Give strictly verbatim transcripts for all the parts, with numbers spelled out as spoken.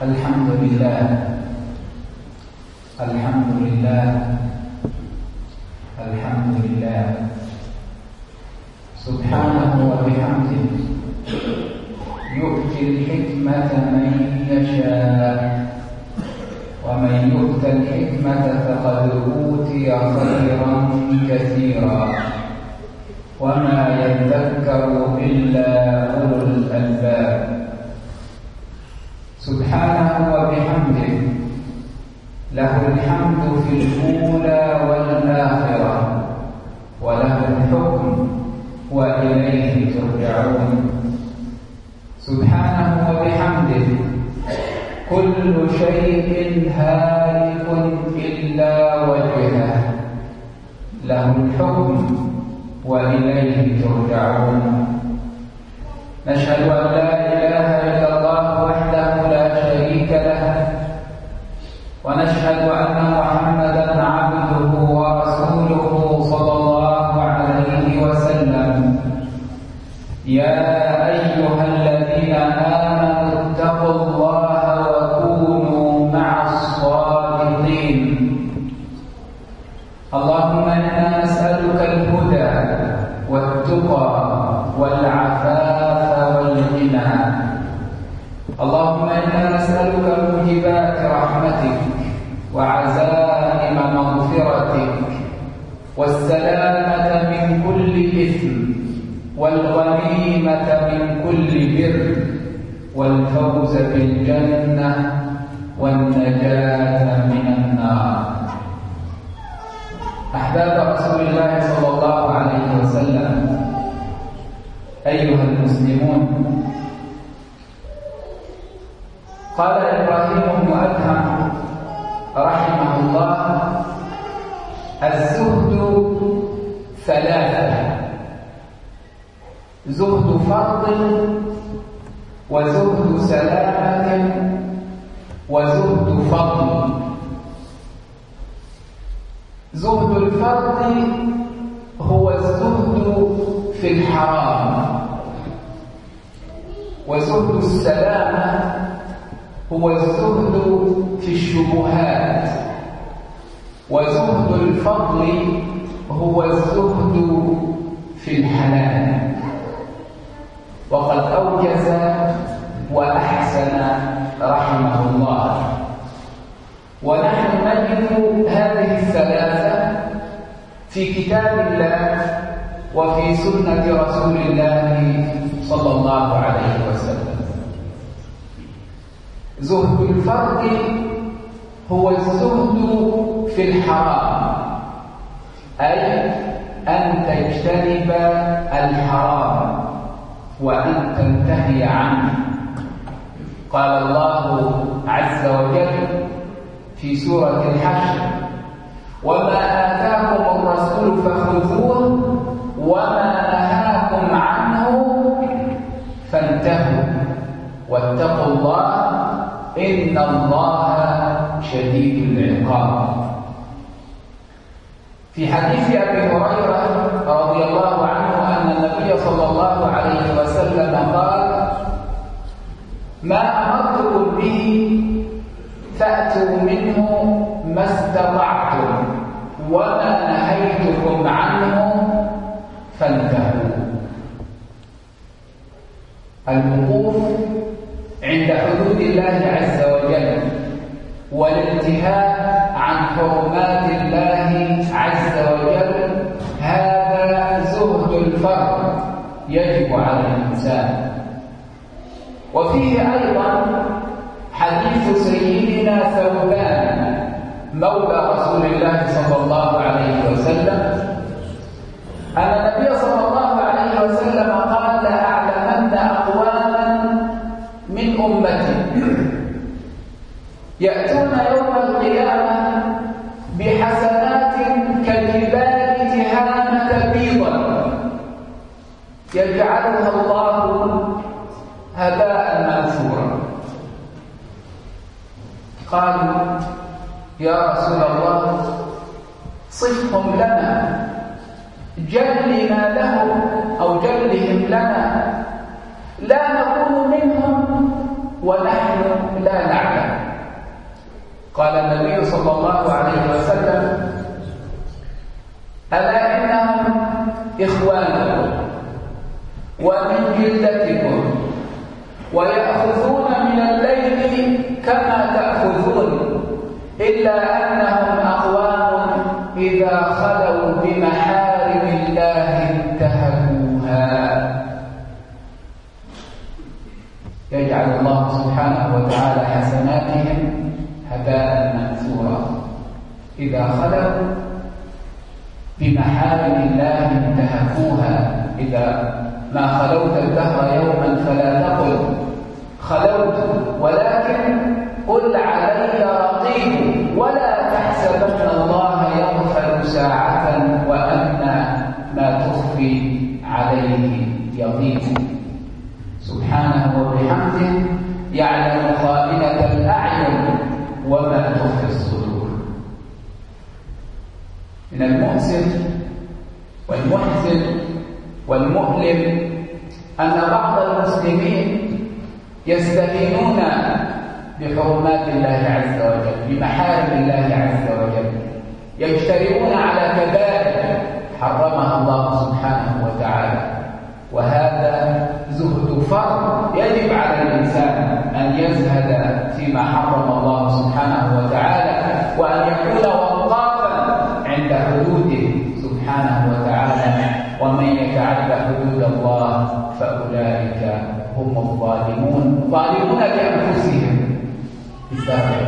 الحمد لله الحمد لله الحمد لله سبحانه وبحمده يؤتي الحكمة من يشاء ومن يؤت الحكمة فقد أوتي خيرا كثيرا وما يذكر إلا أولو الألباب سبحانه وبحمده له الحمد في الأولى والآخرة وله الحكم وإليه ترجعون سبحانه وبحمده كل شيء هالك إلا وجهه له الحكم وإليه ترجعون نشهد أن لا إله إلا الله وحده لا شريك له ونشهد أن محمدًا عبده ورسوله صلى الله عليه وسلم يا أيها الذين آمنوا اتقوا الله وكونوا مع الصادقين اللهم إنا نسألك الهدى والتقى والعفاف والغنى اللهم إنا نسألك موجبات رحمتك وعزائم مغفرتك والسلامة من كل إثم والغنيمة من كل بر والفوز بالجنة والنجاة من النار أحباب رسول الله صلى الله عليه وسلم أيها المسلمون قال إبراهيم بن أدهم رحمه الله الزهد ثلاثة زهد فرض وزهد سلامة وزهد فضل زهد الفرض هو الزهد في الحرام وزهد السلامة هو الزهد في الشبهات وزهد الفضل هو الزهد في الحلال وقد أوجز وأحسن رحمه الله ونحن نجد هذه الثلاثة في كتاب الله وفي سنة رسول الله صلى الله عليه وسلم زهد الفرد هو الزهد في الحرام أي أن تجتنب الحرام وأن تنتهي عنه قال الله عز وجل في سورة الحشر وما آتاكم الرسول فخذوه وما نهاكم عنه فانتهوا واتقوا الله إن الله شديد العقاب في حديث أبي هريرة رضي الله عنه أن النبي صلى الله عليه وسلم قال ما أمرتكم به فأتوا منه ما استطعتم وما نهيتكم عنه فانتهوا الوقوف عند حدود الله عز وجل والانتهاء عن حرمات الله عز وجل هذا زهد الفرد يجب على الإنسان وفيه أيضا حديث سيدنا ثوبان مولى رسول الله صلى الله عليه وسلم أن النبي صلى الله عليه وسلم قال لأعلمن أقواما من أمتي يأتون يوم القيامة بحسنات كجبال تهامة بيضا يجعلها الله هباء منثورا قالوا يا رسول الله صفهم لنا جلنا لهم أو جلهم لنا لا نكون منهم ونحن لا نعلم قال النبي صلى الله عليه وسلم: ألا إنهم إخوانكم ومن جلدتكم ويأخذون من الليل كما تأخذون، إلا أنهم أقوام إذا خلوا بمحارم الله انتهكوها. يجعل الله سبحانه وتعالى حسناتهم هباء منثورا. إذا خلوا بمحارم الله انتهكوها. إذا ما خلوت الدهر يوما فلا تقل خلوت، ولكن قل علي رقيب، ولا تحسبن الله يغفل ساعة وأن ما تخفي عليه يغيب. سبحانه وبحمده يعلم خائنة الأعين وما تخفي الصدور. من المؤسف والمحزن والمؤلم أن بعض المسلمين يستهينون بحرمات الله عز وجل، بمحارم الله عز وجل، يجترئون على كبائر حرمها الله سبحانه وتعالى، وهذا زهد فرض. يجب على الإنسان أن يزهد فيما حرم الله سبحانه وتعالى، وأن يكون وقافا عند حدوده سبحانه وتعالى. ومن يتعد حدود الله فأولئك هم الظالمون، ظالمون لأنفسهم بسبب.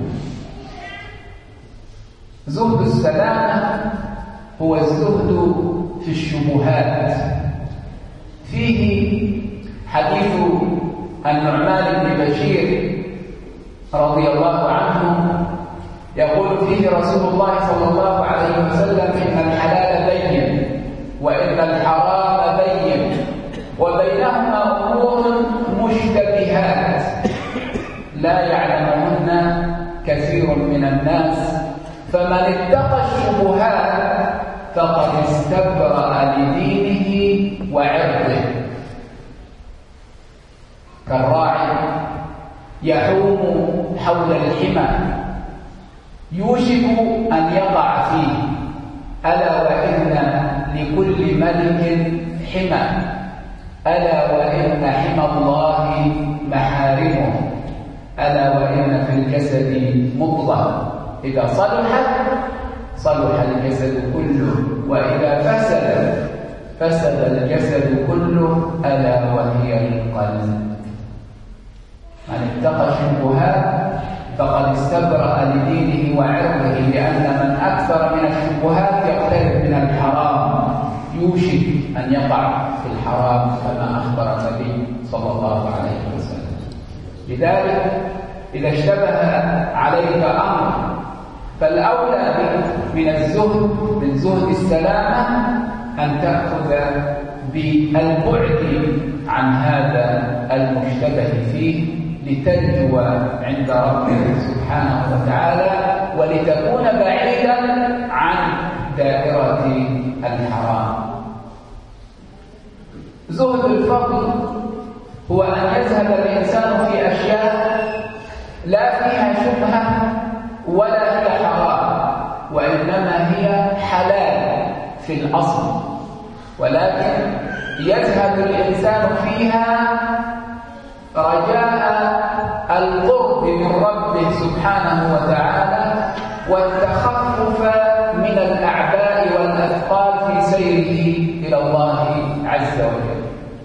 زهد السلامة هو الزهد في الشبهات. فيه حديث النعمان بن بشير رضي الله عنه يقول فيه رسول الله صلى الله عليه وسلم: إن الحلال بين وإن الحرام بين وبينهما أمور مشتبهات لا يعلمهن كثير من الناس، فمن اتقى الشبهات فقد استبرأ لدينه وعرضه. كالراعي يحوم حول الحمى يوشك أن يقع فيه، ألا وإن لكل ملك حمى، ألا وإن حمى الله محارمه، ألا وإن في الجسد مضغة إذا صلحت صلح الجسد كله، وإذا فسد فسد الجسد كله، ألا وهي القلب. من اتقى الشبهات فقد استبرأ لدينه وعرضه، لأن من أكثر من الشبهات يقترب من الحرام، يوشك أن يقع في الحرام كما أخبر النبي صلى الله عليه وسلم. لذلك إذا اشتبه عليك أمر فالأولى من الزهد من زهد السلامة أن تأخذ بالبعد عن هذا المشتبه فيه، لتنجو عند ربك سبحانه وتعالى، ولتكون بعيدا عن دائرة الحرام. زهد الفضل هو أن يذهب الإنسان في أشياء لا فيها شبهة ولا هي حرام، وإنما هي حلال في الأصل، ولكن يذهب الإنسان فيها رجاء القرب من ربه سبحانه وتعالى والتخفف من الأعباء والأثقال في سيره إلى الله عز وجل.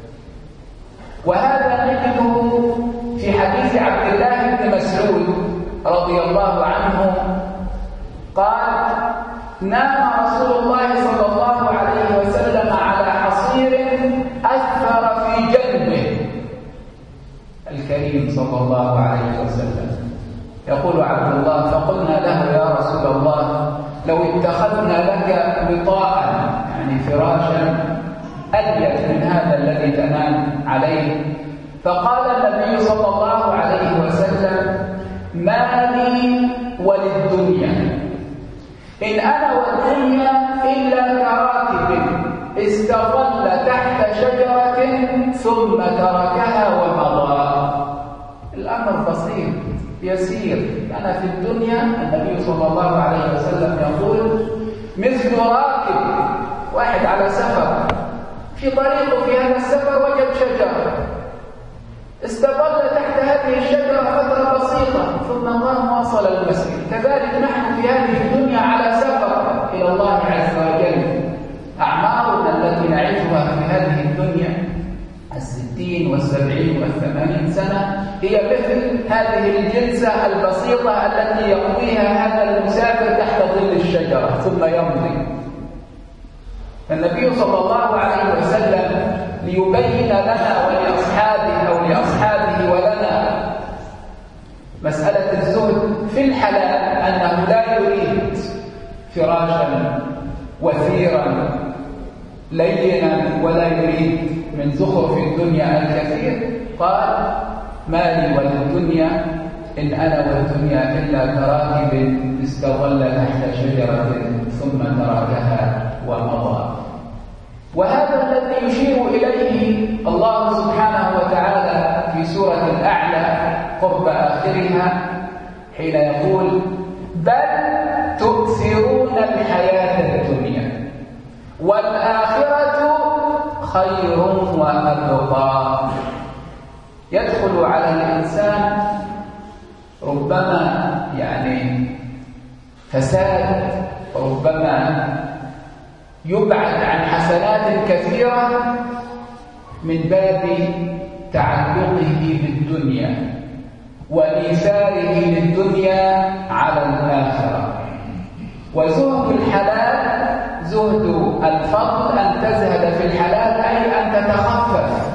وهذا نجده في حديث عبد الله بن مسعود رضي الله عنه قال: نام رسول الله صلى الله عليه وسلم على حصير أثر في جنبه. الكريم صلى الله عليه وسلم يقول عبد الله: فقلنا له يا رسول الله لو اتخذنا لك وطاء، يعني فراشا أليت من هذا الذي تنام عليه. فقال النبي صلى الله عليه وسلم: ما لي وللدنيا، إن أنا والدنيا إلا كراكب استظل تحت شجرة ثم تركها ومضى. الأمر بسيط يسير. أنا في الدنيا النبي صلى الله عليه وسلم يقول مثل راكب واحد على سفر، في طريقه في هذا السفر وجد شجرة، استظل تحت هذه الشجرة فترة بسيطة ثم قام واصل المسير. كذلك نحن في هذه الدنيا على سفر إلى الله عز وجل. أعمارنا التي نعيشها في هذه الدنيا الستين والسبعين والثمانين سنة هي مثل هذه الجلسة البسيطة التي يقضيها هذا المسافر تحت ظل الشجرة ثم يمضي. النبي صلى الله عليه وسلم ليبين لنا ولأصحابه أو لأصحابه ولنا مسألة الزهد في الحلال، أنه لا يريد فراشا وثيرا لينا ولا يريد من زخرف الدنيا الكثير. قال ما لي وللدنيا إن أنا والدنيا إلا كراكب استظل تحت شجرة ثم تركها ومضى. وهذا الذي يشير إليه الله سبحانه وتعالى في سورة الأعلى قرب آخرها حين يقول بل تؤثرون الحياة الدنيا والآخرة خير وأبقى. يدخل على الإنسان ربما يعني فساد، ربما يبعد عن حسنات كثيرة من باب تعلقه بالدنيا وإيثاره للدنيا على الآخرة. وزهد الحلال زهد الفضل، أن تزهد في الحلال أي أن تتخفف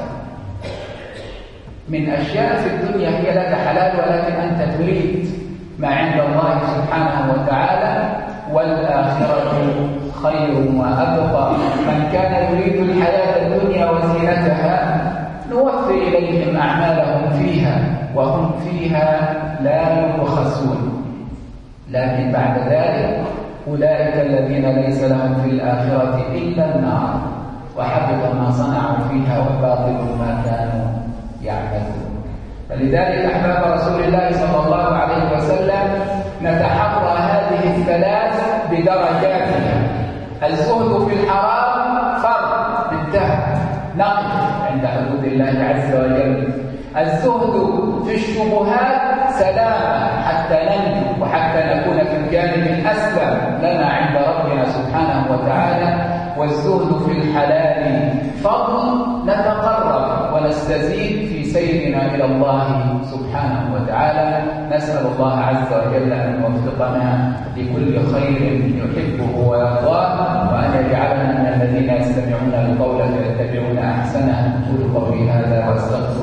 من أشياء في الدنيا هي لك حلال ولكن أنت تريد ما عند الله سبحانه وتعالى. والآخرة خير وأبقى. من كان يريد الحياة الدنيا وزينتها نوفي إليهم أعمالهم فيها وهم فيها لا يبخسون. لكن بعد ذلك أولئك الذين ليس لهم في الآخرة إلا النار وحبط ما صنعوا فيها وباطل ما كانوا يعملون. فلذلك أحباب رسول الله صلى الله عليه وسلم نتحرى هذه الثلاث بدرجاتها. الزهد في الحرام فرض بالتهم نقف عند حدود الله عز وجل. الزهد في الشبهات سلامة حتى ننجو وحتى نكون في الجانب الأسلم لنا عند ربنا سبحانه وتعالى. والزهد في الحلال فضل نتقرب ونستزيد في سيرنا إلى الله سبحانه وتعالى. نسأل الله عز وجل أن يوفقنا لكل خير يحبه ويرضاه، وأن يجعلنا من الذين يستمعون القول فيتبعون أحسنه. أقول قولي هذا وأستغفر